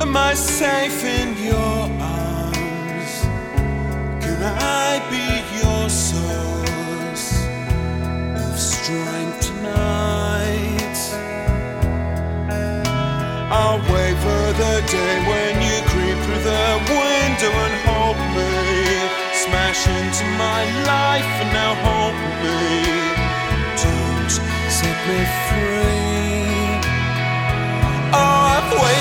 Am I safe in your arms? Can I be your source of strength tonight? I'll wait for the day when you creep through the window and hold me, smash into my life and now hold me. Don't set me free.